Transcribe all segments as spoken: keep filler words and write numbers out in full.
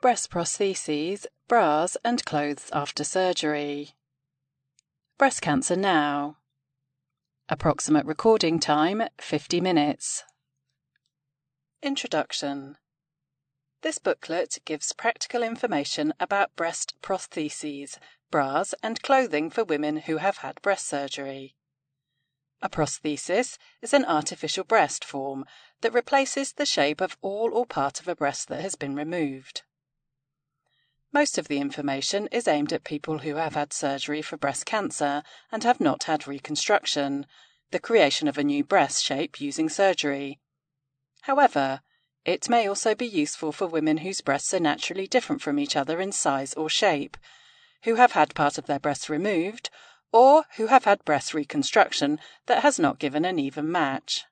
breast prostheses, bras and clothes after surgery. Breast cancer now. Approximate recording time fifty minutes. Introduction. This booklet gives practical information about breast prostheses, bras and clothing for women who have had breast surgery. A prosthesis is an artificial breast form that replaces the shape of all or part of a breast that has been removed. Most of the information is aimed at people who have had surgery for breast cancer and have not had reconstruction, the creation of a new breast shape using surgery. However, it may also be useful for women whose breasts are naturally different from each other in size or shape, who have had part of their breasts removed, or who have had breast reconstruction that has not given an even match.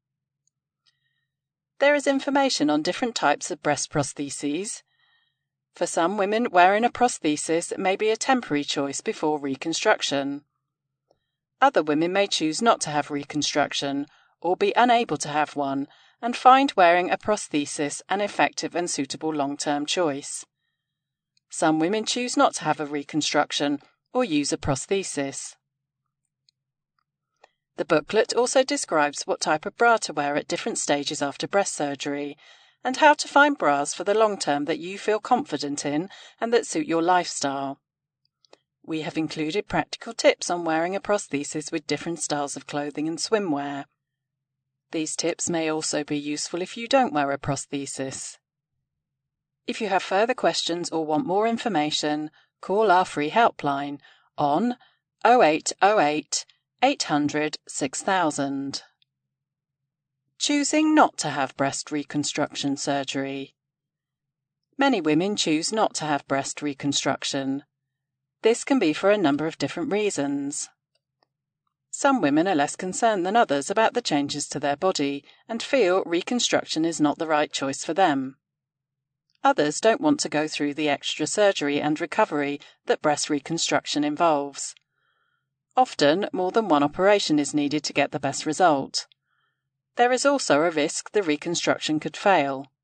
There is information on different types of breast prostheses. For some women, wearing a prosthesis may be a temporary choice before reconstruction. Other women may choose not to have reconstruction or be unable to have one and find wearing a prosthesis an effective and suitable long-term choice. Some women choose not to have a reconstruction or use a prosthesis. The booklet also describes what type of bra to wear at different stages after breast surgery, and how to find bras for the long term that you feel confident in and that suit your lifestyle. We have included practical tips on wearing a prosthesis with different styles of clothing and swimwear. These tips may also be useful if you don't wear a prosthesis. If you have further questions or want more information, call our free helpline on oh eight oh eight, eight hundred, six thousand. Choosing not to have breast reconstruction surgery. Many women choose not to have breast reconstruction. This can be for a number of different reasons. Some women are less concerned than others about the changes to their body and feel reconstruction is not the right choice for them. Others don't want to go through the extra surgery and recovery that breast reconstruction involves. Often, more than one operation is needed to get the best result. There is also a risk the reconstruction could fail.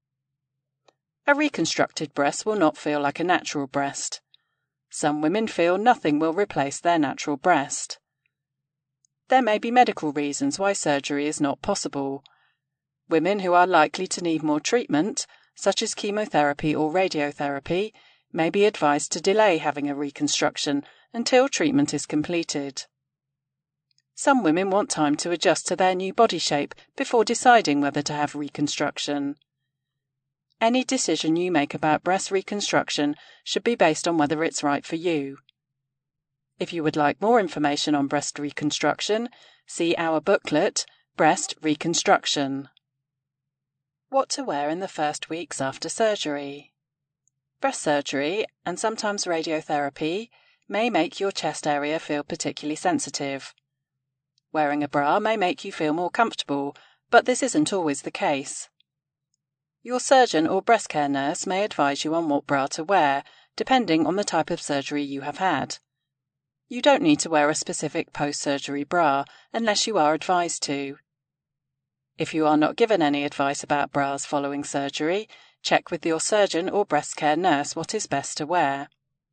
A reconstructed breast will not feel like a natural breast. Some women feel nothing will replace their natural breast. There may be medical reasons why surgery is not possible. Women who are likely to need more treatment, such as chemotherapy or radiotherapy, may be advised to delay having a reconstruction until treatment is completed. Some women want time to adjust to their new body shape before deciding whether to have reconstruction. Any decision you make about breast reconstruction should be based on whether it's right for you. If you would like more information on breast reconstruction, see our booklet, Breast Reconstruction. What to wear in the first weeks after surgery. Breast surgery, and sometimes radiotherapy, may make your chest area feel particularly sensitive. Wearing a bra may make you feel more comfortable, but this isn't always the case. Your surgeon or breast care nurse may advise you on what bra to wear, depending on the type of surgery you have had. You don't need to wear a specific post-surgery bra unless you are advised to. If you are not given any advice about bras following surgery, check with your surgeon or breast care nurse what is best to wear.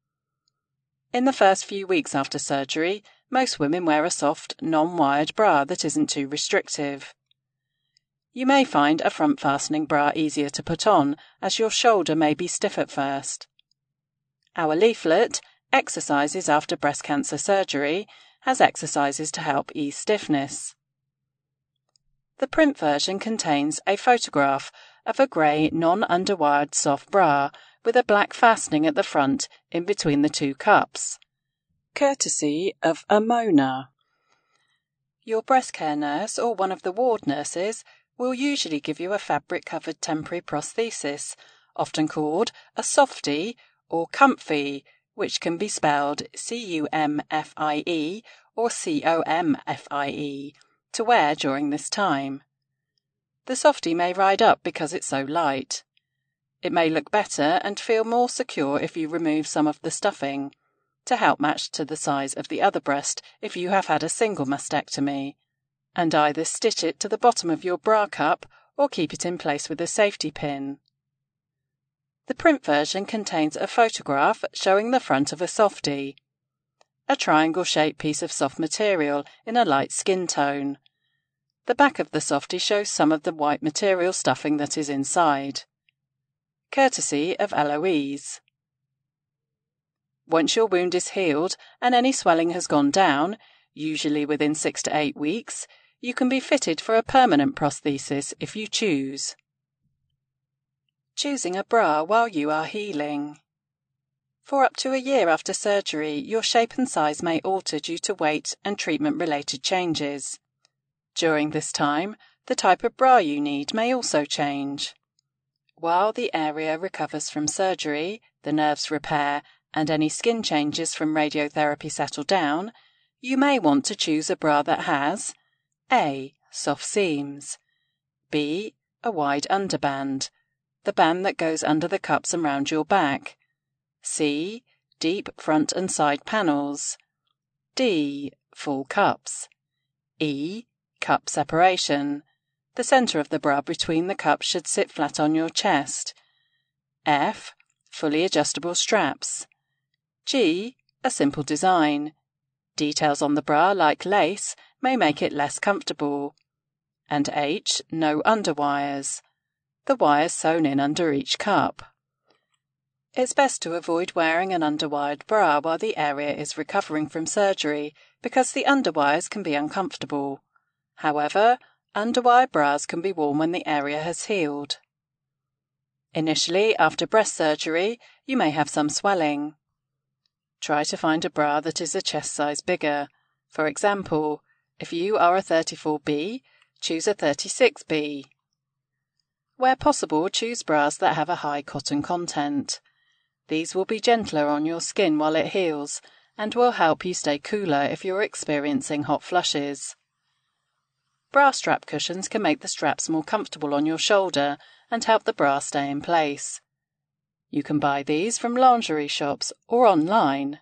In the first few weeks after surgery, most women wear a soft, non-wired bra that isn't too restrictive. You may find a front-fastening bra easier to put on, as your shoulder may be stiff at first. Our leaflet, Exercises After Breast Cancer Surgery, has exercises to help ease stiffness. The print version contains a photograph of a grey, non-underwired soft bra with a black fastening at the front in between the two cups, courtesy of Amona. Your breast care nurse or one of the ward nurses will usually give you a fabric-covered temporary prosthesis, often called a softie or comfy, which can be spelled C U M F I E or C O M F I E, to wear during this time. The softie may ride up because it's so light. It may look better and feel more secure if you remove some of the stuffing, to help match to the size of the other breast if you have had a single mastectomy, and either stitch it to the bottom of your bra cup or keep it in place with a safety pin. The print version contains a photograph showing the front of a softie, a triangle-shaped piece of soft material in a light skin tone. The back of the softie shows some of the white material stuffing that is inside. Courtesy of Eloise. Once your wound is healed and any swelling has gone down, usually within six to eight weeks, you can be fitted for a permanent prosthesis if you choose. Choosing a bra while you are healing. For up to a year after surgery, your shape and size may alter due to weight and treatment-related changes. During this time, the type of bra you need may also change. While the area recovers from surgery, the nerves repair, and any skin changes from radiotherapy settle down, you may want to choose a bra that has A. Soft seams, B. A wide underband, the band that goes under the cups and round your back, C. Deep front and side panels, D. Full cups, E. Cup separation, the centre of the bra between the cups should sit flat on your chest, F. Fully adjustable straps, G. A simple design. Details on the bra, like lace, may make it less comfortable, and H. No underwires, the wires sewn in under each cup. It's best to avoid wearing an underwired bra while the area is recovering from surgery because the underwires can be uncomfortable. However, underwire bras can be worn when the area has healed. Initially, after breast surgery, you may have some swelling. Try to find a bra that is a chest size bigger. For example, if you are a thirty-four B, choose a thirty-six B. Where possible, choose bras that have a high cotton content. These will be gentler on your skin while it heals and will help you stay cooler if you're experiencing hot flushes. Bra strap cushions can make the straps more comfortable on your shoulder and help the bra stay in place. You can buy these from lingerie shops or online.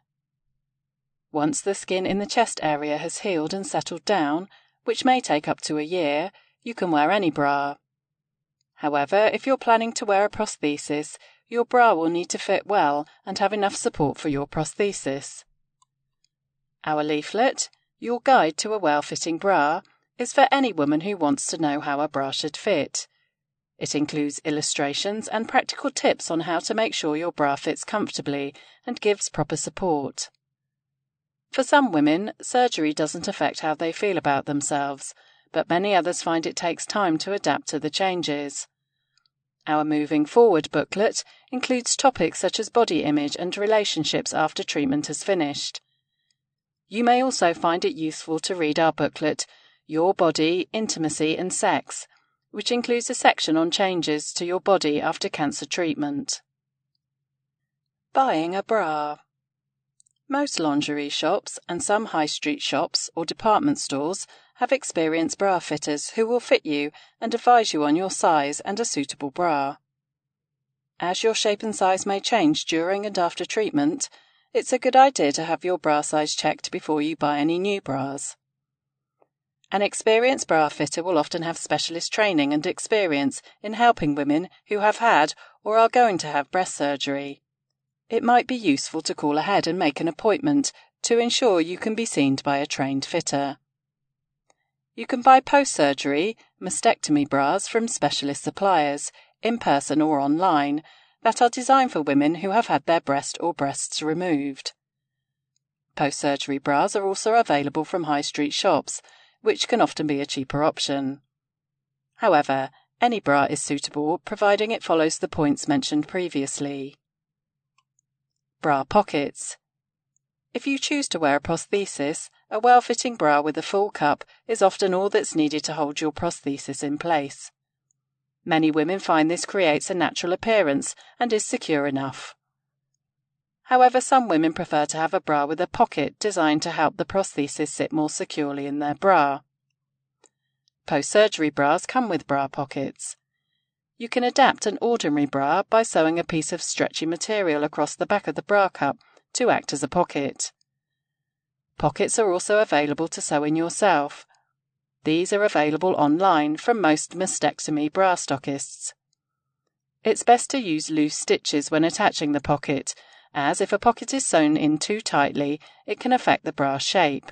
Once the skin in the chest area has healed and settled down, which may take up to a year, you can wear any bra. However, if you're planning to wear a prosthesis, your bra will need to fit well and have enough support for your prosthesis. Our leaflet, Your Guide to a Well-Fitting Bra, is for any woman who wants to know how a bra should fit. It includes illustrations and practical tips on how to make sure your bra fits comfortably and gives proper support. For some women, surgery doesn't affect how they feel about themselves, but many others find it takes time to adapt to the changes. Our Moving Forward booklet includes topics such as body image and relationships after treatment has finished. You may also find it useful to read our booklet, Your Body, Intimacy and Sex, which includes a section on changes to your body after cancer treatment. Buying a bra. Most lingerie shops and some high street shops or department stores have experienced bra fitters who will fit you and advise you on your size and a suitable bra. As your shape and size may change during and after treatment, it's a good idea to have your bra size checked before you buy any new bras. An experienced bra fitter will often have specialist training and experience in helping women who have had or are going to have breast surgery. It might be useful to call ahead and make an appointment to ensure you can be seen by a trained fitter. You can buy post-surgery mastectomy bras from specialist suppliers, in person or online, that are designed for women who have had their breast or breasts removed. Post-surgery bras are also available from high street shops, which can often be a cheaper option. However, any bra is suitable providing it follows the points mentioned previously. Bra pockets. If you choose to wear a prosthesis, a well-fitting bra with a full cup is often all that's needed to hold your prosthesis in place. Many women find this creates a natural appearance and is secure enough. However, some women prefer to have a bra with a pocket designed to help the prosthesis sit more securely in their bra. Post-surgery bras come with bra pockets. You can adapt an ordinary bra by sewing a piece of stretchy material across the back of the bra cup to act as a pocket. Pockets are also available to sew in yourself. These are available online from most mastectomy bra stockists. It's best to use loose stitches when attaching the pocket, as if a pocket is sewn in too tightly, it can affect the bra shape.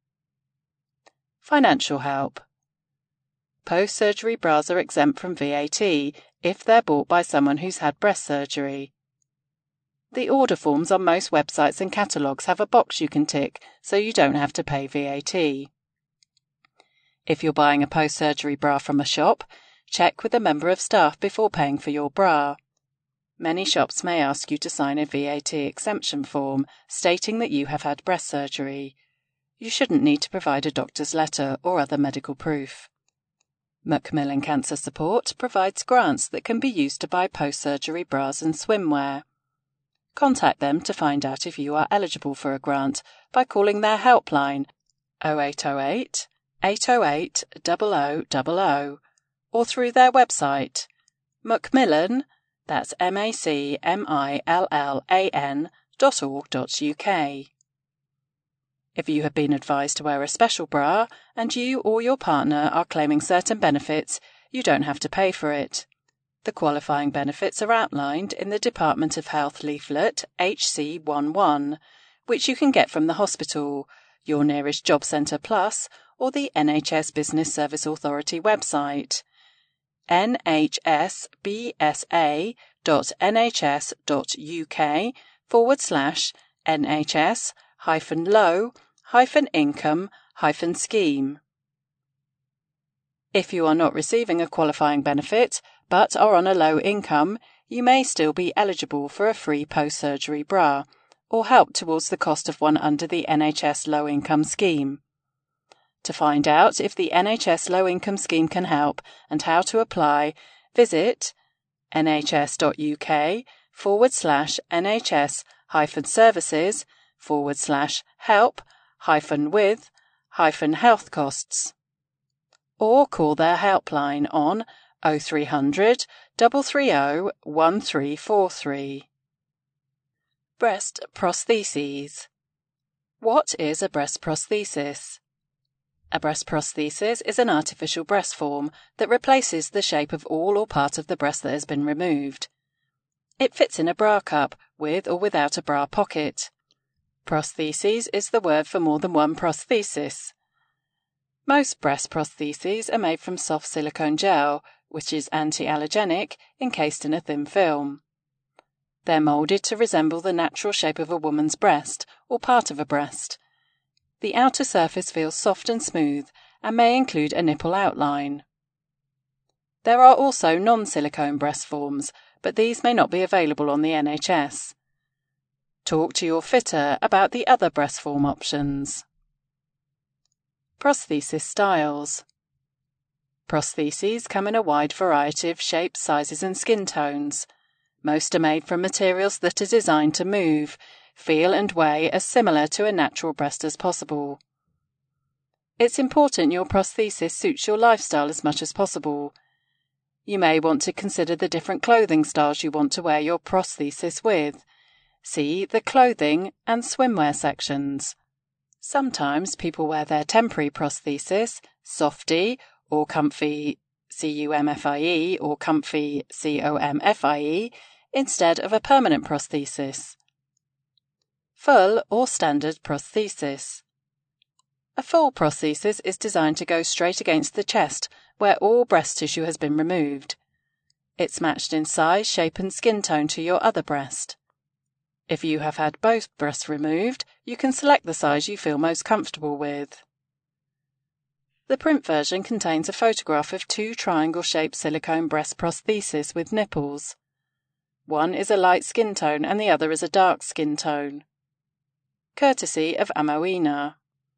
Financial help. Post-surgery bras are exempt from V A T if they're bought by someone who's had breast surgery. The order forms on most websites and catalogues have a box you can tick so you don't have to pay V A T. If you're buying a post-surgery bra from a shop, check with a member of staff before paying for your bra. Many shops may ask you to sign a V A T exemption form stating that you have had breast surgery. You shouldn't need to provide a doctor's letter or other medical proof. Macmillan Cancer Support provides grants that can be used to buy post-surgery bras and swimwear. Contact them to find out if you are eligible for a grant by calling their helpline oh eight oh eight, eight oh eight, zero zero zero zero or through their website Macmillan, that's M A C M I L L A N dot org dot U K. If you have been advised to wear a special bra and you or your partner are claiming certain benefits, you don't have to pay for it. The qualifying benefits are outlined in the Department of Health leaflet H C eleven, which you can get from the hospital, your nearest Job Centre Plus, or the N H S Business Service Authority website, n h s b s a dot n h s dot u k forward slash nhs hyphen low hyphen income hyphen scheme. If you are not receiving a qualifying benefit, but are on a low income, you may still be eligible for a free post-surgery bra, or help towards the cost of one under the N H S Low Income Scheme. To find out if the N H S Low Income Scheme can help and how to apply, visit nhs.uk forward slash nhs hyphen services forward slash help hyphen with hyphen health costs. Or call their helpline on oh three hundred, three three oh, one three four three. Breast prostheses. What is a breast prosthesis? A breast prosthesis is an artificial breast form that replaces the shape of all or part of the breast that has been removed. It fits in a bra cup, with or without a bra pocket. Prostheses is the word for more than one prosthesis. Most breast prostheses are made from soft silicone gel, which is anti-allergenic, encased in a thin film. They're moulded to resemble the natural shape of a woman's breast, or part of a breast. The outer surface feels soft and smooth, and may include a nipple outline. There are also non-silicone breast forms, but these may not be available on the N H S. Talk to your fitter about the other breast form options. Prosthesis styles. Prostheses come in a wide variety of shapes, sizes and skin tones. Most are made from materials that are designed to move, feel and weigh as similar to a natural breast as possible. It's important your prosthesis suits your lifestyle as much as possible. You may want to consider the different clothing styles you want to wear your prosthesis with. See the clothing and swimwear sections. Sometimes people wear their temporary prosthesis, Softy or Comfy C U M F I E or Comfy C O M F I E instead of a permanent prosthesis. Full or standard prosthesis. A full prosthesis is designed to go straight against the chest where all breast tissue has been removed. It's matched in size, shape and skin tone to your other breast. If you have had both breasts removed, you can select the size you feel most comfortable with. The print version contains a photograph of two triangle-shaped silicone breast prostheses with nipples. One is a light skin tone and the other is a dark skin tone. Courtesy of Amoena.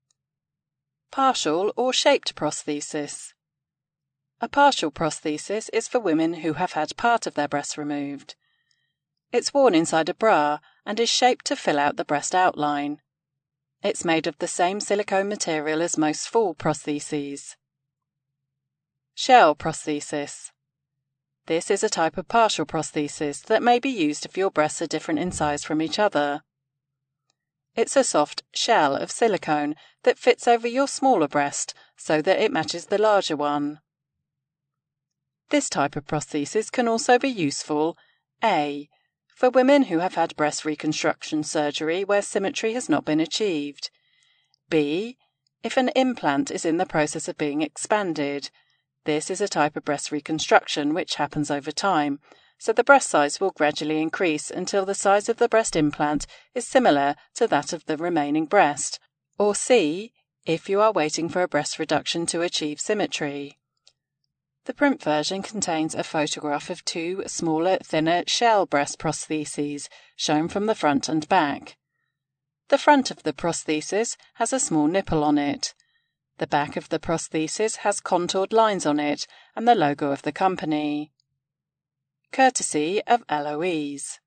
Partial or shaped prosthesis. A partial prosthesis is for women who have had part of their breasts removed. It's worn inside a bra and is shaped to fill out the breast outline. It's made of the same silicone material as most full prostheses. Shell prosthesis. This is a type of partial prosthesis that may be used if your breasts are different in size from each other. It's a soft shell of silicone that fits over your smaller breast so that it matches the larger one. This type of prosthesis can also be useful A. For women who have had breast reconstruction surgery where symmetry has not been achieved. B. If an implant is in the process of being expanded. This is a type of breast reconstruction which happens over time, so the breast size will gradually increase until the size of the breast implant is similar to that of the remaining breast. Or C. If you are waiting for a breast reduction to achieve symmetry. The print version contains a photograph of two smaller, thinner shell breast prostheses shown from the front and back. The front of the prosthesis has a small nipple on it. The back of the prosthesis has contoured lines on it and the logo of the company. Courtesy of Eloise.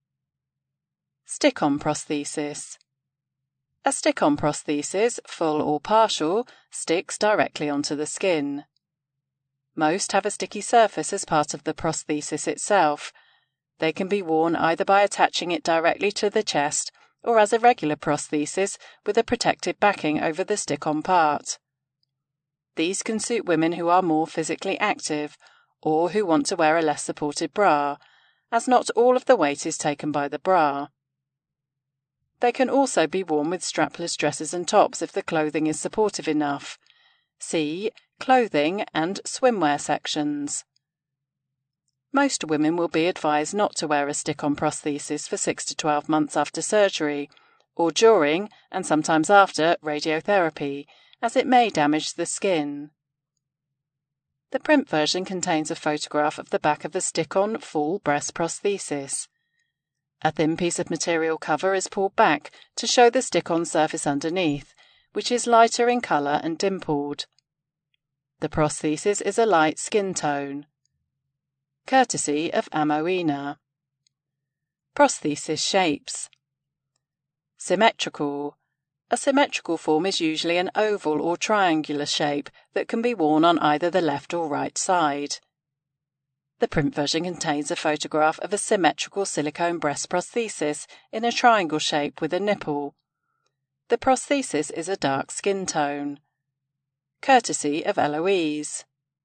Stick-on prosthesis. A stick-on prosthesis, full or partial, sticks directly onto the skin. Most have a sticky surface as part of the prosthesis itself. They can be worn either by attaching it directly to the chest or as a regular prosthesis with a protective backing over the stick-on part. These can suit women who are more physically active or who want to wear a less supported bra, as not all of the weight is taken by the bra. They can also be worn with strapless dresses and tops if the clothing is supportive enough. See Clothing and Swimwear sections. Most women will be advised not to wear a stick-on prosthesis for six to twelve months after surgery, or during, and sometimes after, radiotherapy, as it may damage the skin. The print version contains a photograph of the back of a stick-on full breast prosthesis. A thin piece of material cover is pulled back to show the stick-on surface underneath, which is lighter in colour and dimpled. The prosthesis is a light skin tone. Courtesy of Amoena. Prosthesis shapes. Symmetrical. A symmetrical form is usually an oval or triangular shape that can be worn on either the left or right side. The print version contains a photograph of a symmetrical silicone breast prosthesis in a triangle shape with a nipple. The prosthesis is a dark skin tone. Courtesy of Eloise.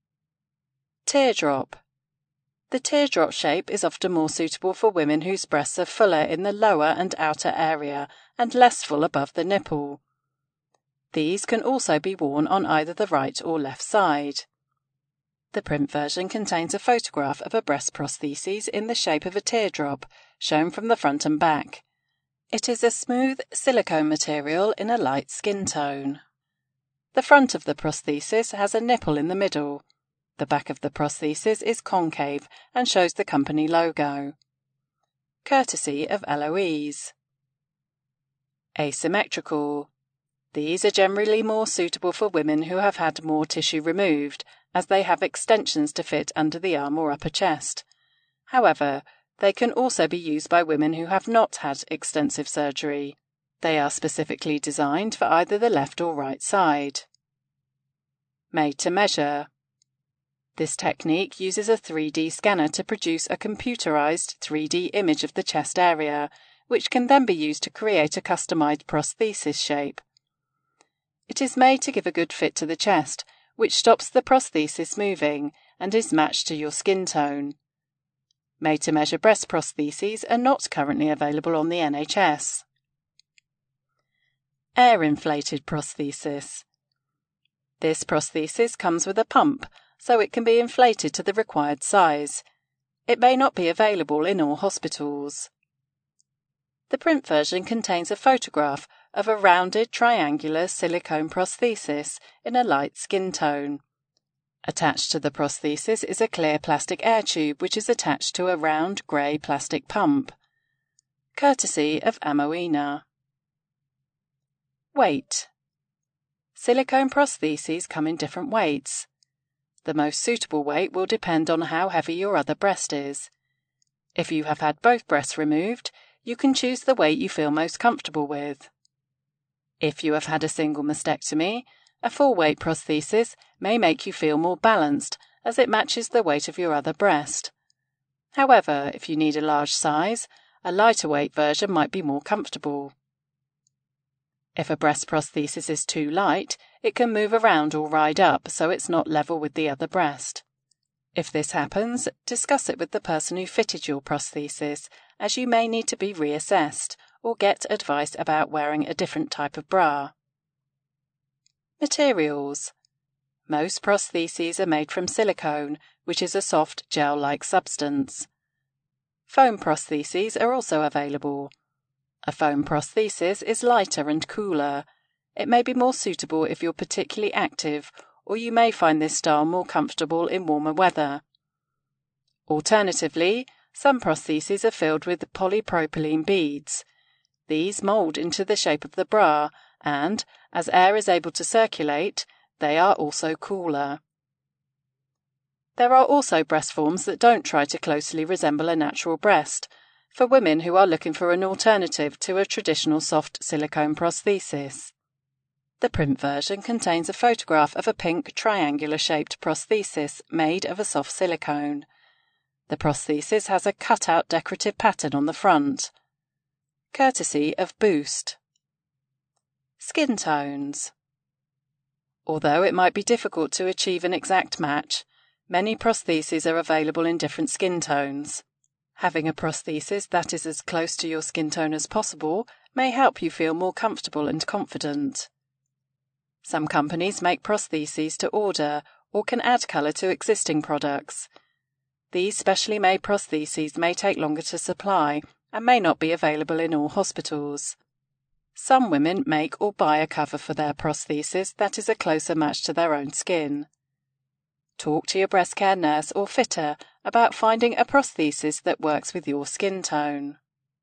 Teardrop. The teardrop shape is often more suitable for women whose breasts are fuller in the lower and outer area and less full above the nipple. These can also be worn on either the right or left side. The print version contains a photograph of a breast prosthesis in the shape of a teardrop, shown from the front and back. It is a smooth silicone material in a light skin tone. The front of the prosthesis has a nipple in the middle. The back of the prosthesis is concave and shows the company logo. Courtesy of Eloise. Asymmetrical. These are generally more suitable for women who have had more tissue removed, as they have extensions to fit under the arm or upper chest. However, they can also be used by women who have not had extensive surgery. They are specifically designed for either the left or right side. Made to measure. This technique uses a three D scanner to produce a computerized three D image of the chest area, which can then be used to create a customized prosthesis shape. It is made to give a good fit to the chest, which stops the prosthesis moving and is matched to your skin tone. Made-to-measure breast prostheses are not currently available on the N H S. Air-inflated prosthesis. This prosthesis comes with a pump, so it can be inflated to the required size. It may not be available in all hospitals. The print version contains a photograph of a rounded triangular silicone prosthesis in a light skin tone. Attached to the prosthesis is a clear plastic air tube which is attached to a round grey plastic pump. Courtesy of Amoena. Weight. Silicone prostheses come in different weights. The most suitable weight will depend on how heavy your other breast is. If you have had both breasts removed, you can choose the weight you feel most comfortable with. If you have had a single mastectomy, a full-weight prosthesis may make you feel more balanced as it matches the weight of your other breast. However, if you need a large size, a lighter weight version might be more comfortable. If a breast prosthesis is too light, it can move around or ride up so it's not level with the other breast. If this happens, discuss it with the person who fitted your prosthesis, as you may need to be reassessed or get advice about wearing a different type of bra. Materials. Most prostheses are made from silicone, which is a soft gel-like substance. Foam prostheses are also available. A foam prosthesis is lighter and cooler. It may be more suitable if you're particularly active, or you may find this style more comfortable in warmer weather. Alternatively, some prostheses are filled with polypropylene beads. These mould into the shape of the bra, and, as air is able to circulate, they are also cooler. There are also breast forms that don't try to closely resemble a natural breast, for women who are looking for an alternative to a traditional soft silicone prosthesis. The print version contains a photograph of a pink triangular-shaped prosthesis made of a soft silicone. The prosthesis has a cut-out decorative pattern on the front. Courtesy of Boost. Skin tones. Although it might be difficult to achieve an exact match, many prostheses are available in different skin tones. Having a prosthesis that is as close to your skin tone as possible may help you feel more comfortable and confident. Some companies make prostheses to order or can add colour to existing products. These specially made prostheses may take longer to supply and may not be available in all hospitals. Some women make or buy a cover for their prosthesis that is a closer match to their own skin. Talk to your breast care nurse or fitter about finding a prosthesis that works with your skin tone.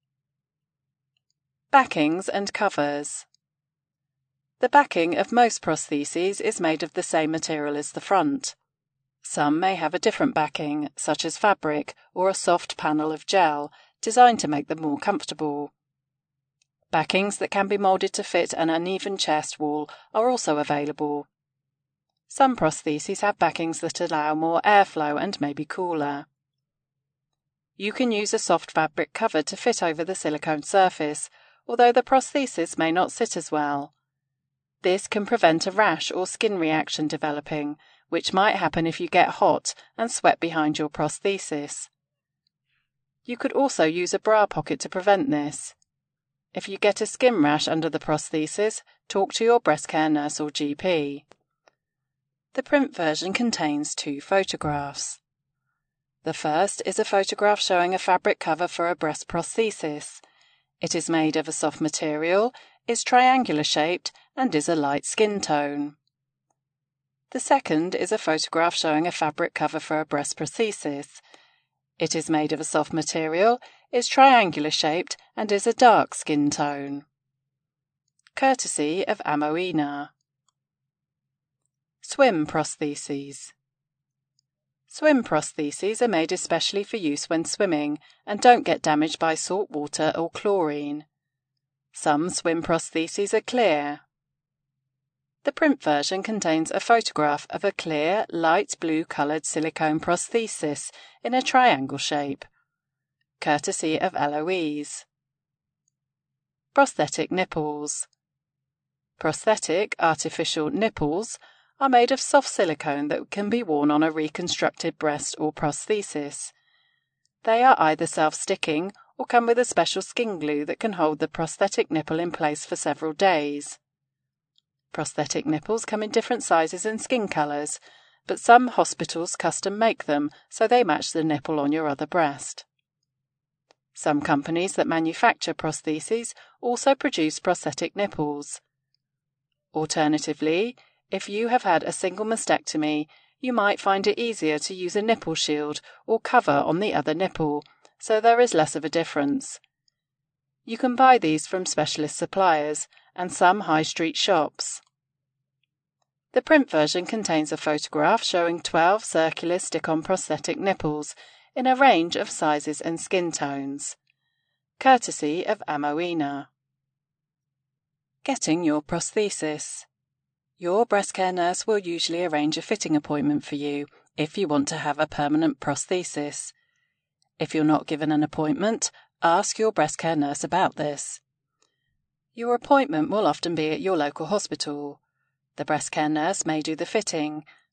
Backings and covers. The backing of most prostheses is made of the same material as the front. Some may have a different backing, such as fabric or a soft panel of gel, designed to make them more comfortable. Backings that can be moulded to fit an uneven chest wall are also available. Some prostheses have backings that allow more airflow and may be cooler. You can use a soft fabric cover to fit over the silicone surface, although the prosthesis may not sit as well. This can prevent a rash or skin reaction developing, which might happen if you get hot and sweat behind your prosthesis. You could also use a bra pocket to prevent this. If you get a skin rash under the prosthesis, talk to your breast care nurse or G P. The print version contains two photographs. The first is a photograph showing a fabric cover for a breast prosthesis. It is made of a soft material, is triangular shaped, and is a light skin tone. The second is a photograph showing a fabric cover for a breast prosthesis. It is made of a soft material, is triangular shaped, and is a dark skin tone. Courtesy of Amoena. Swim prostheses. Swim prostheses are made especially for use when swimming and don't get damaged by salt water or chlorine. Some swim prostheses are clear. The print version contains a photograph of a clear, light blue coloured silicone prosthesis in a triangle shape. Courtesy of Eloise. Prosthetic nipples. Prosthetic artificial nipples are made of soft silicone that can be worn on a reconstructed breast or prosthesis. They are either self-sticking or come with a special skin glue that can hold the prosthetic nipple in place for several days. Prosthetic nipples come in different sizes and skin colours, but some hospitals custom make them so they match the nipple on your other breast. Some companies that manufacture prostheses also produce prosthetic nipples. Alternatively, if you have had a single mastectomy, you might find it easier to use a nipple shield or cover on the other nipple, so there is less of a difference. You can buy these from specialist suppliers and some high street shops. The print version contains a photograph showing twelve circular stick-on prosthetic nipples in a range of sizes and skin tones. Courtesy of Amoena. Getting your prosthesis. Your breast care nurse will usually arrange a fitting appointment for you if you want to have a permanent prosthesis. If you're not given an appointment, ask your breast care nurse about this. Your appointment will often be at your local hospital. The breast care nurse may do the fitting,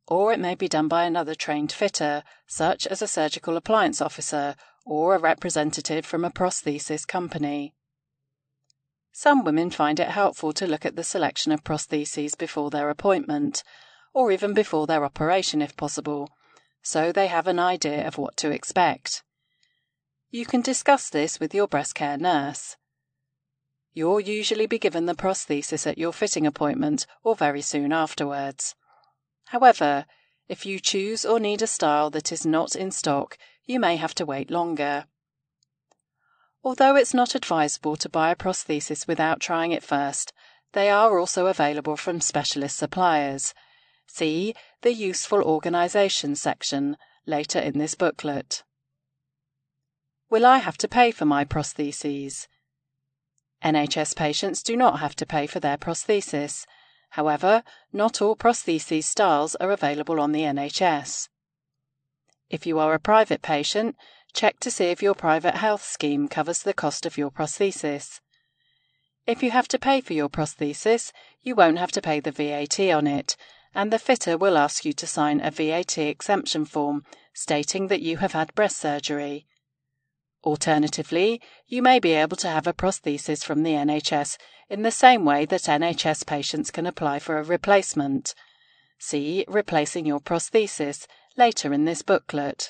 or it may be done by another trained fitter, such as a surgical appliance officer or a representative from a prosthesis company. Some women find it helpful to look at the selection of prostheses before their appointment, or even before their operation if possible, so they have an idea of what to expect. You can discuss this with your breast care nurse. You'll usually be given the prosthesis at your fitting appointment or very soon afterwards. However, if you choose or need a style that is not in stock, you may have to wait longer. Although it's not advisable to buy a prosthesis without trying it first, they are also available from specialist suppliers. See the Useful Organisation section later in this booklet. Will I have to pay for my prostheses? N H S patients do not have to pay for their prosthesis. However, not all prostheses styles are available on the N H S. If you are a private patient, check to see if your private health scheme covers the cost of your prosthesis. If you have to pay for your prosthesis, you won't have to pay the V A T on it, and the fitter will ask you to sign a V A T exemption form stating that you have had breast surgery. Alternatively, you may be able to have a prosthesis from the N H S in the same way that N H S patients can apply for a replacement. See Replacing Your Prosthesis later in this booklet.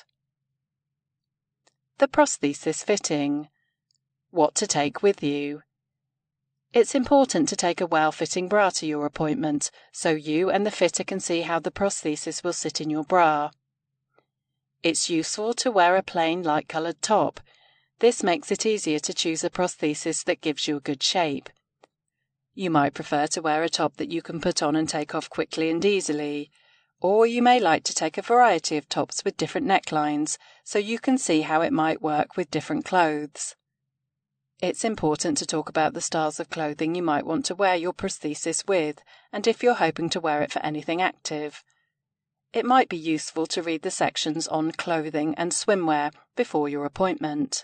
The prosthesis fitting. What to take with you. It's important to take a well-fitting bra to your appointment so you and the fitter can see how the prosthesis will sit in your bra. It's useful to wear a plain light-coloured top. This makes it easier to choose a prosthesis that gives you a good shape. You might prefer to wear a top that you can put on and take off quickly and easily, or you may like to take a variety of tops with different necklines so you can see how it might work with different clothes. It's important to talk about the styles of clothing you might want to wear your prosthesis with, and if you're hoping to wear it for anything active. It might be useful to read the sections on clothing and swimwear before your appointment.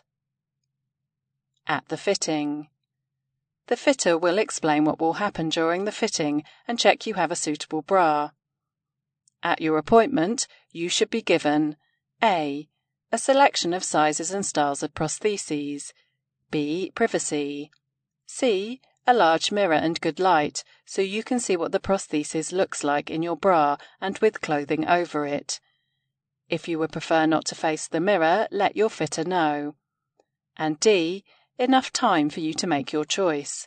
At the fitting. The fitter will explain what will happen during the fitting and check you have a suitable bra. At your appointment, you should be given A. A selection of sizes and styles of prostheses. B. Privacy. C. A large mirror and good light, so you can see what the prosthesis looks like in your bra and with clothing over it. If you would prefer not to face the mirror, let your fitter know. And D. Enough time for you to make your choice.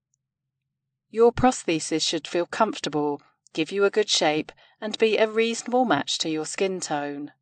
Your prosthesis should feel comfortable, give you a good shape, and be a reasonable match to your skin tone.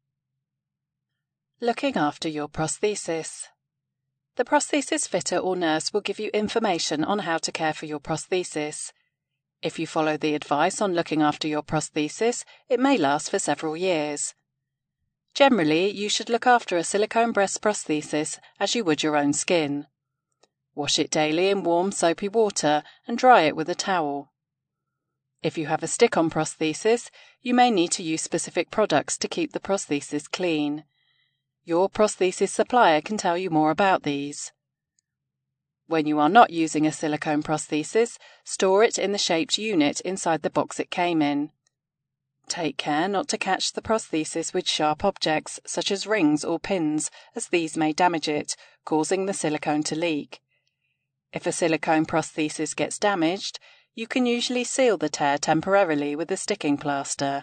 Looking after your prosthesis. The prosthesis fitter or nurse will give you information on how to care for your prosthesis. If you follow the advice on looking after your prosthesis, it may last for several years. Generally, you should look after a silicone breast prosthesis as you would your own skin. Wash it daily in warm soapy water and dry it with a towel. If you have a stick-on prosthesis, you may need to use specific products to keep the prosthesis clean. Your prosthesis supplier can tell you more about these. When you are not using a silicone prosthesis, store it in the shaped unit inside the box it came in. Take care not to catch the prosthesis with sharp objects such as rings or pins, as these may damage it, causing the silicone to leak. If a silicone prosthesis gets damaged, you can usually seal the tear temporarily with a sticking plaster.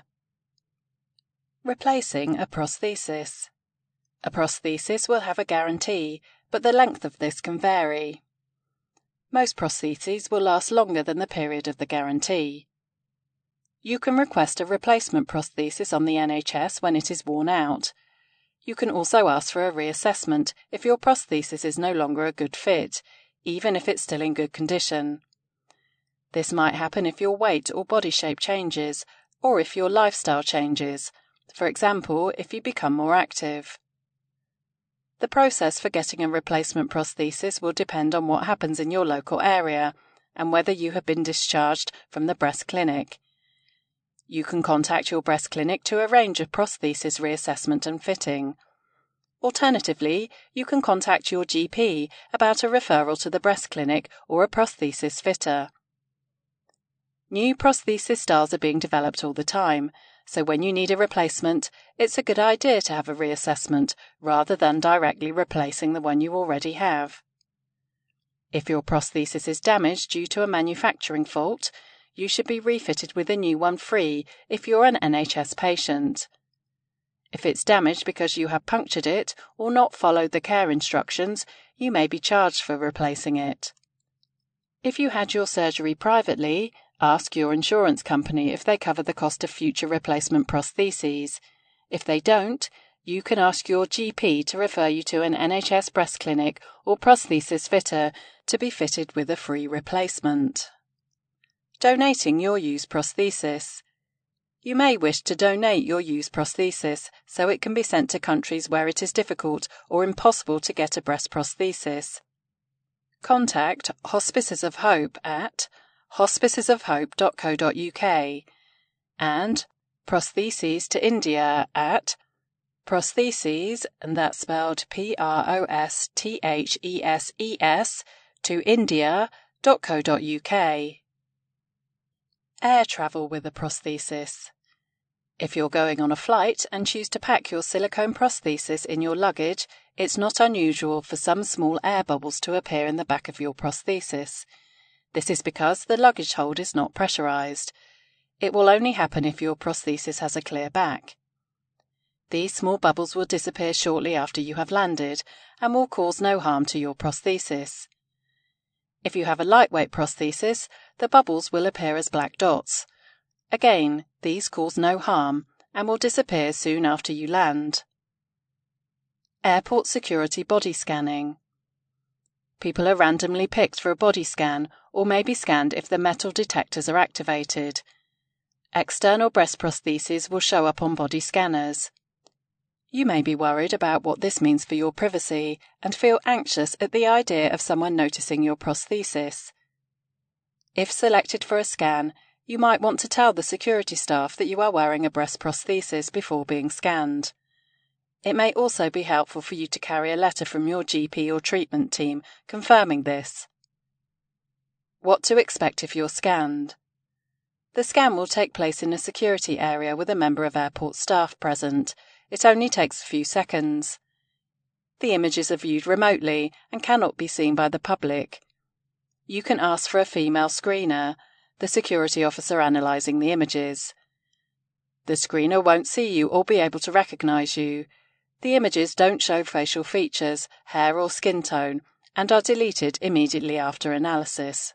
Replacing a prosthesis. A prosthesis will have a guarantee, but the length of this can vary. Most prostheses will last longer than the period of the guarantee. You can request a replacement prosthesis on the N H S when it is worn out. You can also ask for a reassessment if your prosthesis is no longer a good fit, even if it's still in good condition. This might happen if your weight or body shape changes, or if your lifestyle changes, for example, if you become more active. The process for getting a replacement prosthesis will depend on what happens in your local area and whether you have been discharged from the breast clinic. You can contact your breast clinic to arrange a prosthesis reassessment and fitting. Alternatively, you can contact your G P about a referral to the breast clinic or a prosthesis fitter. New prosthesis styles are being developed all the time, so when you need a replacement, it's a good idea to have a reassessment rather than directly replacing the one you already have. If your prosthesis is damaged due to a manufacturing fault, you should be refitted with a new one free if you're an N H S patient. If it's damaged because you have punctured it or not followed the care instructions, you may be charged for replacing it. If you had your surgery privately, ask your insurance company if they cover the cost of future replacement prostheses. If they don't, you can ask your G P to refer you to an N H S breast clinic or prosthesis fitter to be fitted with a free replacement. Donating your used prosthesis. You may wish to donate your used prosthesis so it can be sent to countries where it is difficult or impossible to get a breast prosthesis. Contact Hospices of Hope at hospices of hope dot co dot uk and Prostheses to India at prostheses, and that's spelled P R O S T H E S E S, to india dot co dot uk. Air travel with a prosthesis. If you're going on a flight and choose to pack your silicone prosthesis in your luggage, it's not unusual for some small air bubbles to appear in the back of your prosthesis. This is because the luggage hold is not pressurized. It will only happen if your prosthesis has a clear back. These small bubbles will disappear shortly after you have landed and will cause no harm to your prosthesis. If you have a lightweight prosthesis, the bubbles will appear as black dots. Again, these cause no harm and will disappear soon after you land. Airport security body scanning. People are randomly picked for a body scan or may be scanned if the metal detectors are activated. External breast prostheses will show up on body scanners. You may be worried about what this means for your privacy and feel anxious at the idea of someone noticing your prosthesis. If selected for a scan, you might want to tell the security staff that you are wearing a breast prosthesis before being scanned. It may also be helpful for you to carry a letter from your G P or treatment team confirming this. What to expect if you're scanned. The scan will take place in a security area with a member of airport staff present. It only takes a few seconds. The images are viewed remotely and cannot be seen by the public. You can ask for a female screener, the security officer analysing the images. The screener won't see you or be able to recognise you. The images don't show facial features, hair or skin tone, and are deleted immediately after analysis.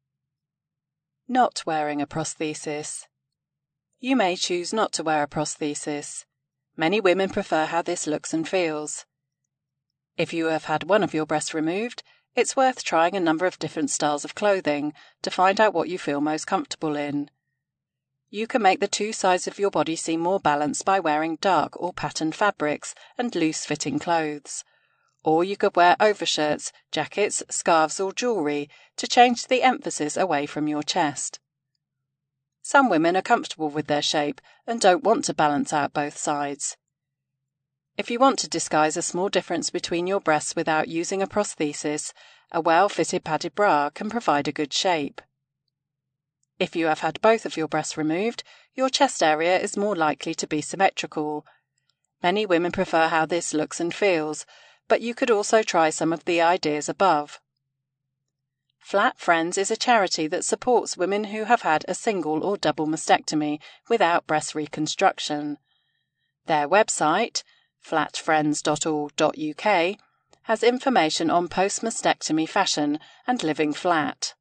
Not wearing a prosthesis. You may choose not to wear a prosthesis. Many women prefer how this looks and feels. If you have had one of your breasts removed, it's worth trying a number of different styles of clothing to find out what you feel most comfortable in. You can make the two sides of your body seem more balanced by wearing dark or patterned fabrics and loose-fitting clothes. Or you could wear overshirts, jackets, scarves or jewellery to change the emphasis away from your chest. Some women are comfortable with their shape and don't want to balance out both sides. If you want to disguise a small difference between your breasts without using a prosthesis, a well-fitted padded bra can provide a good shape. If you have had both of your breasts removed, your chest area is more likely to be symmetrical. Many women prefer how this looks and feels, but you could also try some of the ideas above. Flat Friends is a charity that supports women who have had a single or double mastectomy without breast reconstruction. Their website, flat friends dot org dot uk, has information on post-mastectomy fashion and living flat.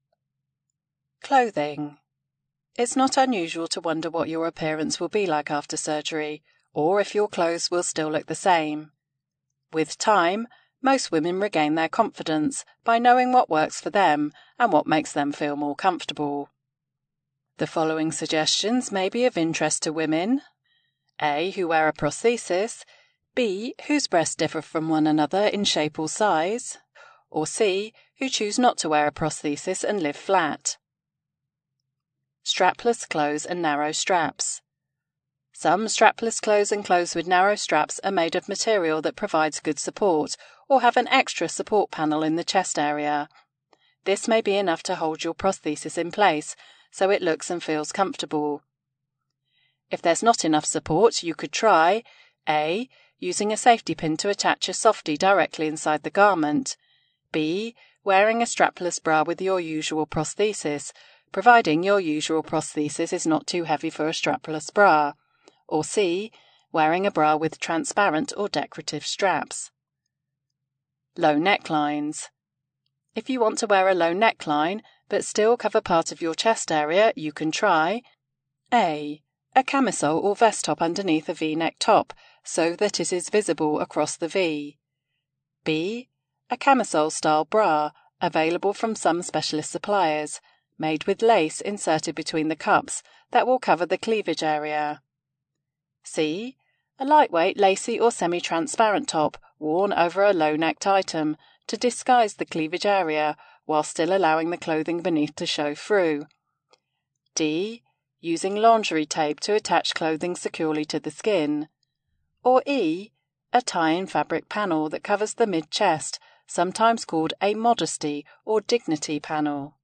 Clothing. It's not unusual to wonder what your appearance will be like after surgery, or if your clothes will still look the same. With time, most women regain their confidence by knowing what works for them and what makes them feel more comfortable. The following suggestions may be of interest to women: A. Who wear a prosthesis, B. Whose breasts differ from one another in shape or size, or C. Who choose not to wear a prosthesis and live flat. Strapless clothes and narrow straps. Some strapless clothes and clothes with narrow straps are made of material that provides good support or have an extra support panel in the chest area. This may be enough to hold your prosthesis in place so it looks and feels comfortable. If there's not enough support, you could try A. Using a safety pin to attach a softie directly inside the garment. B. Wearing a strapless bra with your usual prosthesis, providing your usual prosthesis is not too heavy for a strapless bra. Or C. Wearing a bra with transparent or decorative straps. Low necklines. If you want to wear a low neckline but still cover part of your chest area, you can try A. A camisole or vest top underneath a V-neck top so that it is visible across the V. B. A camisole-style bra, available from some specialist suppliers, made with lace inserted between the cups that will cover the cleavage area. C. A lightweight, lacy or semi-transparent top worn over a low-necked item to disguise the cleavage area while still allowing the clothing beneath to show through. D. Using lingerie tape to attach clothing securely to the skin. Or E. A tie-in fabric panel that covers the mid-chest, sometimes called a modesty or dignity panel.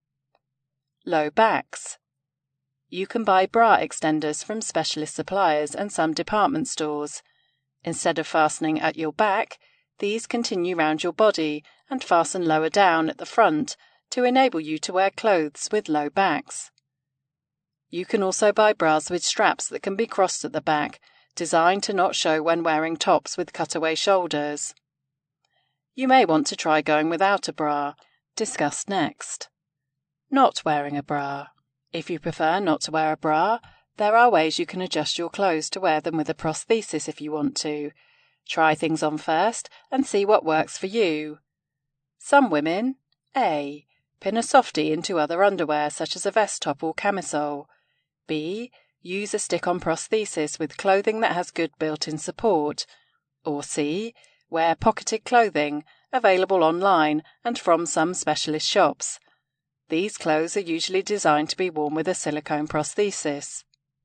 Low backs. You can buy bra extenders from specialist suppliers and some department stores. Instead of fastening at your back, these continue round your body and fasten lower down at the front to enable you to wear clothes with low backs. You can also buy bras with straps that can be crossed at the back, designed to not show when wearing tops with cutaway shoulders. You may want to try going without a bra, discussed next. Not wearing a bra. If you prefer not to wear a bra, there are ways you can adjust your clothes to wear them with a prosthesis if you want to. Try things on first and see what works for you. Some women A. Pin a softie into other underwear such as a vest top or camisole. B. Use a stick-on prosthesis with clothing that has good built-in support. Or C. Wear pocketed clothing, available online and from some specialist shops. These clothes are usually designed to be worn with a silicone prosthesis.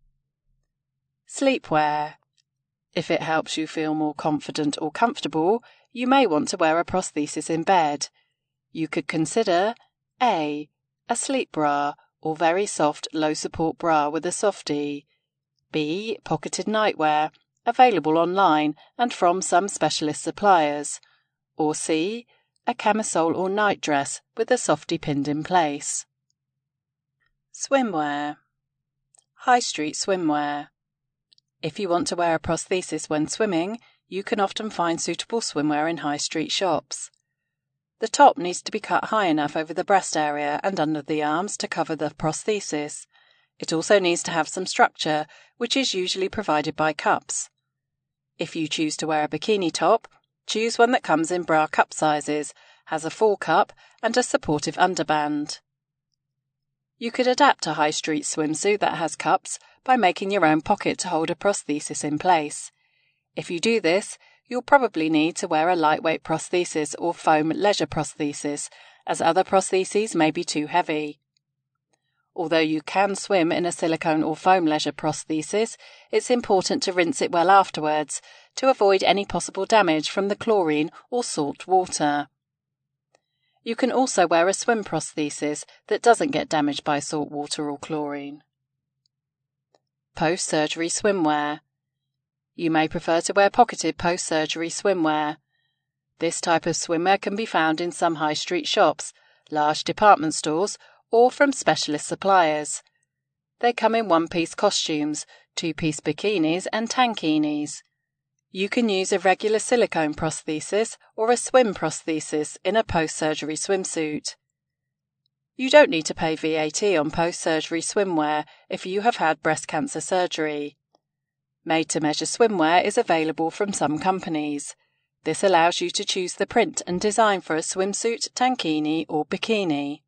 Sleepwear. If it helps you feel more confident or comfortable, you may want to wear a prosthesis in bed. You could consider A. A sleep bra or very soft low-support bra with a softie. B. Pocketed nightwear, available online and from some specialist suppliers. Or C. A camisole or nightdress with a softie pinned in place. Swimwear. High street swimwear. If you want to wear a prosthesis when swimming, you can often find suitable swimwear in high street shops. The top needs to be cut high enough over the breast area and under the arms to cover the prosthesis. It also needs to have some structure, which is usually provided by cups. If you choose to wear a bikini top, choose one that comes in bra cup sizes, has a full cup, and a supportive underband. You could adapt a high street swimsuit that has cups by making your own pocket to hold a prosthesis in place. If you do this, you'll probably need to wear a lightweight prosthesis or foam leisure prosthesis, as other prostheses may be too heavy. Although you can swim in a silicone or foam leisure prosthesis, it's important to rinse it well afterwards to avoid any possible damage from the chlorine or salt water. You can also wear a swim prosthesis that doesn't get damaged by salt water or chlorine. Post-surgery swimwear. You may prefer to wear pocketed post-surgery swimwear. This type of swimwear can be found in some high street shops, large department stores, or from specialist suppliers. They come in one-piece costumes, two-piece bikinis and tankinis. You can use a regular silicone prosthesis or a swim prosthesis in a post-surgery swimsuit. You don't need to pay V A T on post-surgery swimwear if you have had breast cancer surgery. Made-to-measure swimwear is available from some companies. This allows you to choose the print and design for a swimsuit, tankini or bikini.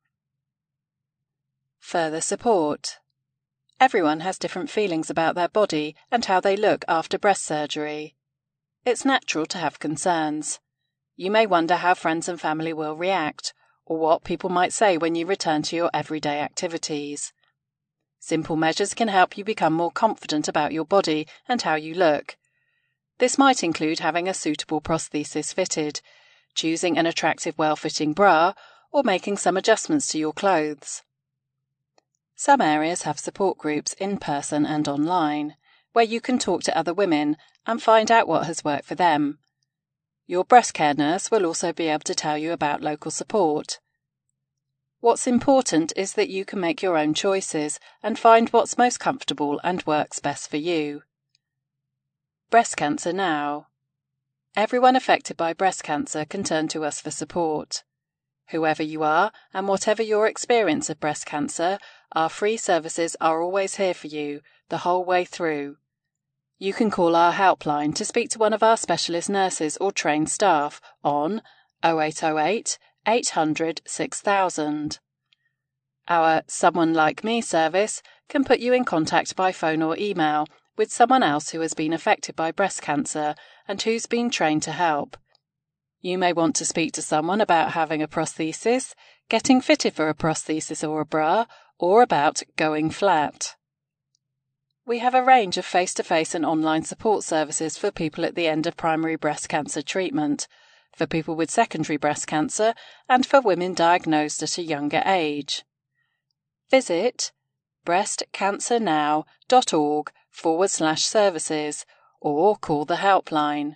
Further support. Everyone has different feelings about their body and how they look after breast surgery. It's natural to have concerns. You may wonder how friends and family will react, or what people might say when you return to your everyday activities. Simple measures can help you become more confident about your body and how you look. This might include having a suitable prosthesis fitted, choosing an attractive well-fitting bra, or making some adjustments to your clothes. Some areas have support groups in person and online, where you can talk to other women and find out what has worked for them. Your breast care nurse will also be able to tell you about local support. What's important is that you can make your own choices and find what's most comfortable and works best for you. Breast Cancer Now. Everyone affected by breast cancer can turn to us for support. Whoever you are and whatever your experience of breast cancer, our free services are always here for you the whole way through. You can call our helpline to speak to one of our specialist nurses or trained staff on oh eight oh eight, eight hundred, six thousand. Our Someone Like Me service can put you in contact by phone or email with someone else who has been affected by breast cancer and who's been trained to help. You may want to speak to someone about having a prosthesis, getting fitted for a prosthesis or a bra, or about going flat. We have a range of face-to-face and online support services for people at the end of primary breast cancer treatment, for people with secondary breast cancer, and for women diagnosed at a younger age. Visit breastcancernow.org forward slash services or call the helpline.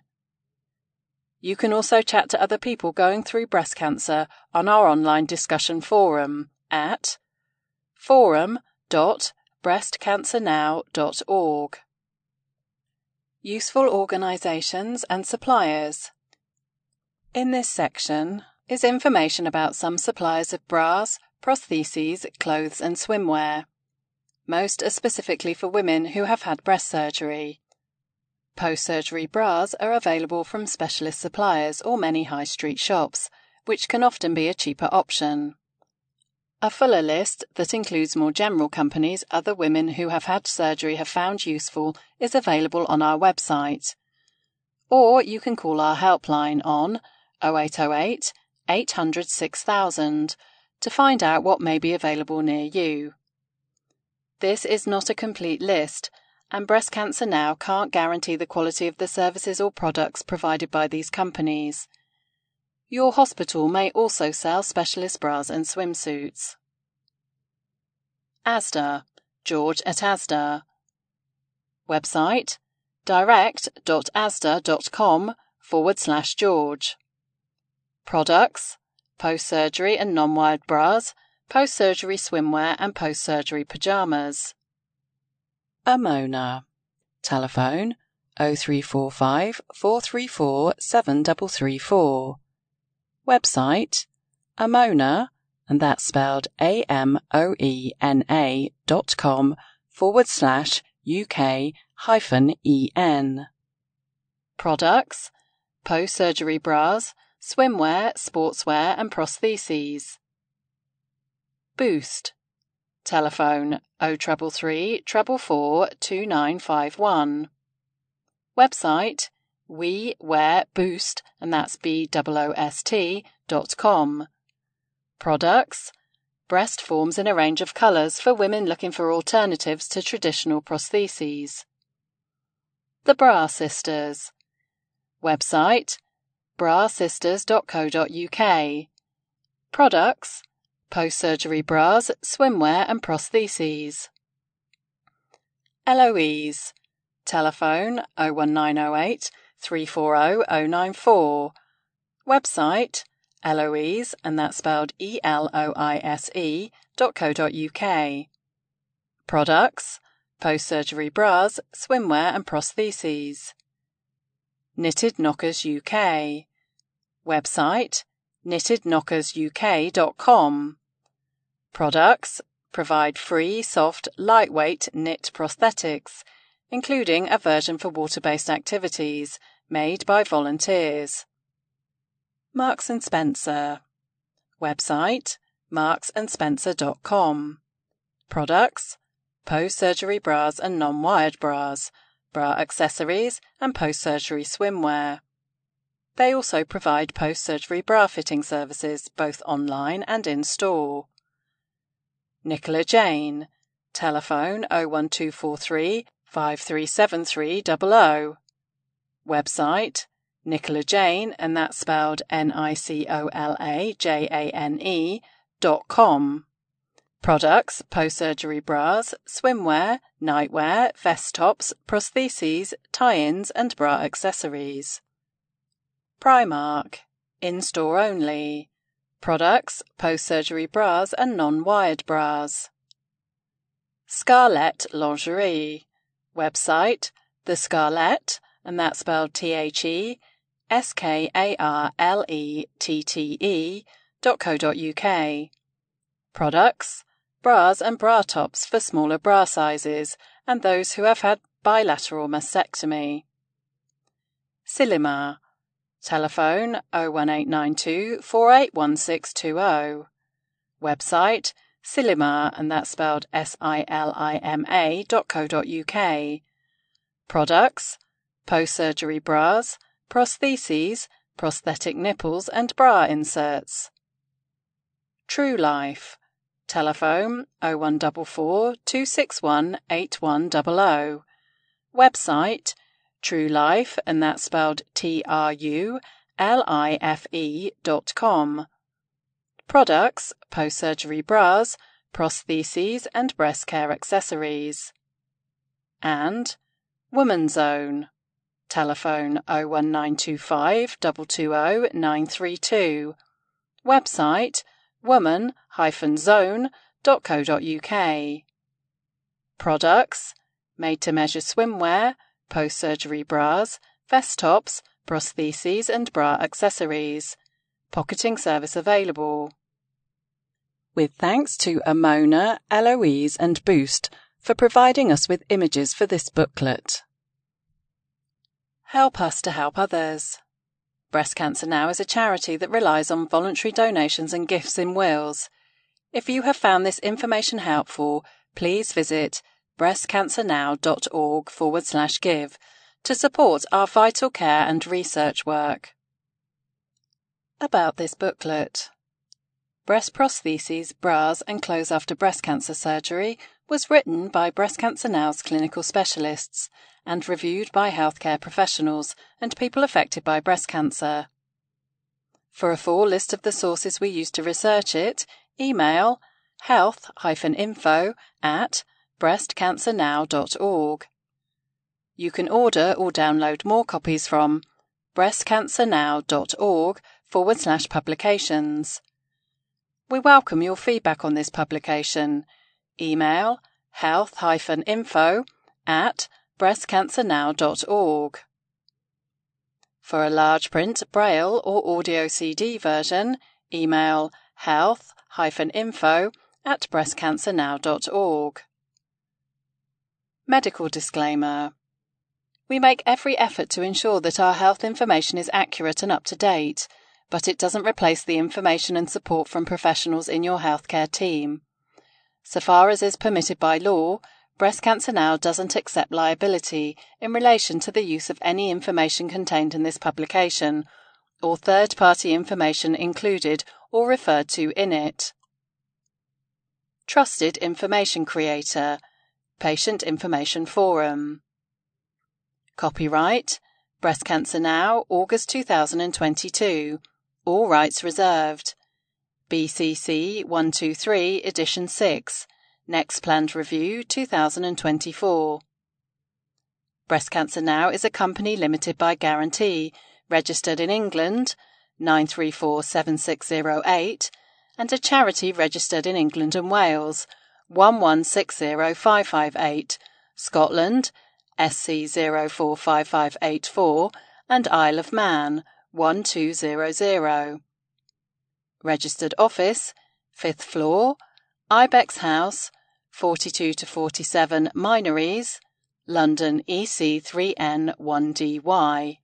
You can also chat to other people going through breast cancer on our online discussion forum at forum dot breast cancer now dot org. Useful organisations and suppliers. In this section is information about some suppliers of bras, prostheses, clothes and swimwear. Most are specifically for women who have had breast surgery. Post-surgery bras are available from specialist suppliers or many high street shops, which can often be a cheaper option. A fuller list that includes more general companies other women who have had surgery have found useful is available on our website. Or you can call our helpline on oh eight oh eight, eight hundred, six thousand to find out what may be available near you. This is not a complete list, and Breast Cancer Now can't guarantee the quality of the services or products provided by these companies. Your hospital may also sell specialist bras and swimsuits. Asda, George at Asda. Website, direct.asda.com forward slash George. Products, post-surgery and non-wired bras, post-surgery swimwear and post-surgery pyjamas. Amona. Telephone oh three four five, four three four, seven three three four. Website Amona, and that's spelled A M O E N A dot com forward slash U K hyphen E N. Products, post-surgery bras, swimwear, sportswear and prostheses. Boost. Telephone oh three three, four four four, two nine five one. Website We Wear Boost, and that's B O O S T dot com. Products, breast forms in a range of colours for women looking for alternatives to traditional prostheses. The Bra Sisters. Website bra sisters dot co dot U K. Products, post-surgery bras, swimwear and prostheses. Eloise. Telephone oh one nine oh eight, three four oh, oh nine four. Website Eloise, and that's spelled E L O I S E dot co dot U K. Products, post-surgery bras, swimwear and prostheses. Knitted Knockers U K. Website knitted knockers U K dot com. Products, provide free, soft, lightweight knit prosthetics, including a version for water-based activities, made by volunteers. Marks and Spencer. Website marks and spencer dot com. Products, post-surgery bras and non-wired bras, bra accessories and post-surgery swimwear. They also provide post-surgery bra fitting services both online and in-store. Nicola Jane. Telephone oh one two four three, five three seven three zero zero. Website Nicola Jane, and that's spelled N I C O L A J A N E dot com. Products, post-surgery bras, swimwear, nightwear, vest tops, prostheses, tie-ins and bra accessories. Primark, in-store only. Products, post-surgery bras and non-wired bras. Scarlett Lingerie. Website, The Scarlett, and that's spelled T H E S K A R L E T T E dot co dot U K. Products, bras and bra tops for smaller bra sizes and those who have had bilateral mastectomy. Silima. Telephone oh one eight nine two, four eight one six two oh. Website, Silima, and that's spelled S I L I M A dot co dot U K. Products, post-surgery bras, prostheses, prosthetic nipples and bra inserts. True Life. Telephone oh one four four, two six one, eight one zero zero. Website, True Life, and that's spelled T R U L I F E dot com. Products, post-surgery bras, prostheses and breast care accessories. And Woman's Zone. Telephone oh one nine two five, two two zero, nine three two. Website, woman dash zone dot co dot U K. Products, made-to-measure swimwear, post-surgery bras, vest tops, prostheses and bra accessories. Pocketing service available. With thanks to Amona, Eloise and Boost for providing us with images for this booklet. Help us to help others. Breast Cancer Now is a charity that relies on voluntary donations and gifts in Wales. If you have found this information helpful, please visit breastcancernow.org forward slash give to support our vital care and research work. About this booklet. Breast prostheses, bras and clothes after breast cancer surgery was written by Breast Cancer Now's clinical specialists and reviewed by healthcare professionals and people affected by breast cancer. For a full list of the sources we used to research it, email health dash info at breastcancernow dot org. You can order or download more copies from breastcancernow.org forward slash publications. We welcome your feedback on this publication. Email health dash info at breastcancernow dot org. For a large print, braille or audio C D version, email health dash info at breastcancernow dot org. Medical disclaimer. We make every effort to ensure that our health information is accurate and up to date, but it doesn't replace the information and support from professionals in your healthcare team. So far as is permitted by law, Breast Cancer Now doesn't accept liability in relation to the use of any information contained in this publication, or third-party information included or referred to in it. Trusted Information Creator, Patient Information Forum. Copyright, Breast Cancer Now, August two thousand twenty-two. All rights reserved. B C C one two three, Edition six. Next planned review two thousand twenty-four. Breast Cancer Now is a company limited by guarantee, registered in England nine three four seven six zero eight, and a charity registered in England and Wales one one six zero five five eight, Scotland S C zero four five five eight four, and Isle of Man one two zero zero. Registered office, fifth floor, Ibex House, forty-two to forty-seven Minories, London E C three N one D Y.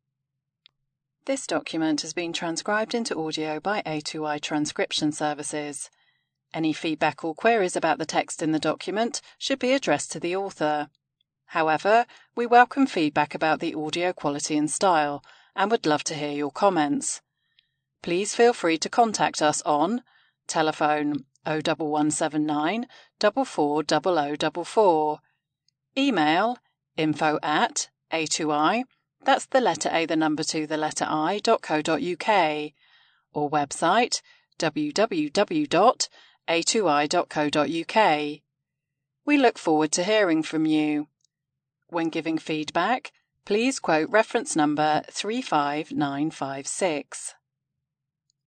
This document has been transcribed into audio by A two I Transcription Services. Any feedback or queries about the text in the document should be addressed to the author. However, we welcome feedback about the audio quality and style, and would love to hear your comments. Please feel free to contact us on telephone oh one one seven nine, four four zero zero four four, email info at A two I, that's the letter A, the number two, the letter I, dot co dot U K, or website w w w dot a two i dot co dot uk. We look forward to hearing from you. When giving feedback, please quote reference number three five nine five six.